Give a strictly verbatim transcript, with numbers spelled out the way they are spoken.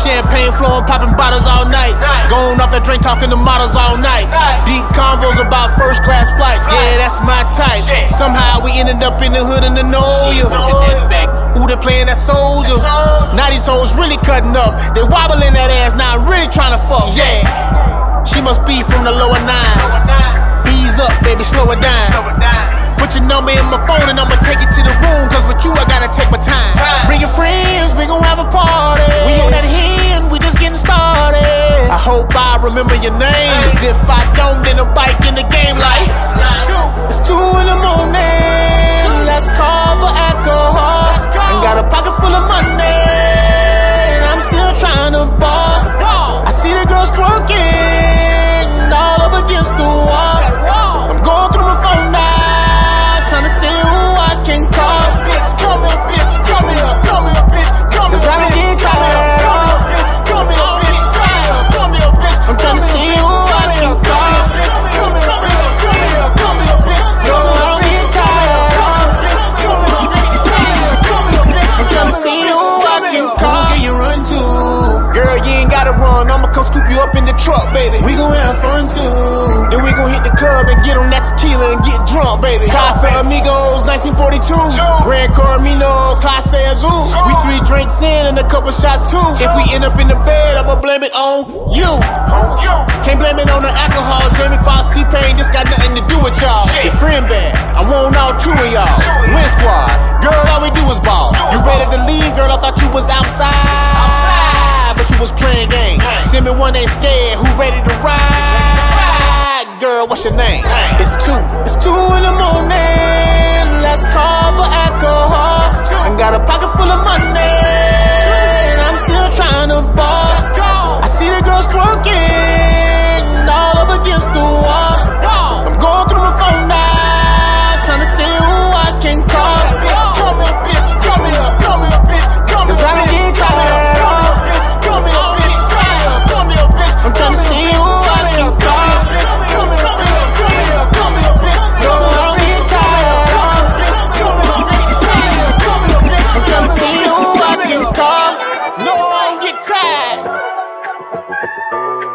champagne flowing, popping bottles all night. Going off the drink, talking to models all night. Deep convos about first class flights. Yeah, that's my type. Somehow we ended up in the hood and the know you. Ooh, they playing that soldier. Now these hoes really cutting up. They wobbling that ass, now I'm really trying to fuck. Yeah, she must be from the lower nine. Ease up, baby, slow it down. Put your number in my phone and I'ma take it to the room. Cause with you I gotta take my time. Bring your friends, we gon' have a party. We on that hand, we just getting started. I hope I remember your name. Cause if I don't, then a bike in the game like it's two in the morning. Let's call for alcohol. And got a pocket full of money and I'm still trying to ball. I see the girls twerking all up against the wall. I'm going through my phone now, trying to see who I can call. Bitch, come here, bitch, come here, come here, bitch, come here. Cause I don't get tired. Come here, bitch, tired. Come here, bitch. I'm trying to see who I can call. Come here, bitch, come here, come here, bitch. No, I don't get tired. Come here, bitch, tired. Come here, bitch. I'm trying to see who I can call. Who can you run to? Girl, you ain't gotta run. I'ma come scoop you up in the truck, baby. We gon' have fun too. Then we gon' hit the club and get on that tequila and get drunk, baby. Casa Amigos, nineteen forty-two. Grand Carmino, Clase Azul. We three drinks in and a couple shots too. If we end up in the bed, I'ma blame it on you. Can't blame it on the alcohol. Jamie Foxx, T-Pain, just got nothing to do with y'all. Your friend bad, I want all two of y'all. Win squad, girl, all we do is ball. You ready to leave, girl? I thought you was outside, but you was playing games. Send me one ain't scared, who ready to ride? Girl, what's your name? It's two. It's two in the morning. Let's call for alcohol. And got a pocket full of money and I'm still trying to ball. I see the girls twerking all up against the wall. I'm going through my phone now, trying to see who I can call. Bitch, come here, bitch, come here, come here, bitch, come here. Cause I don't get tired. Come here, bitch, tired. Come here, bitch. I'm trying to see who I can call. See who I can call. No, I don't get tired.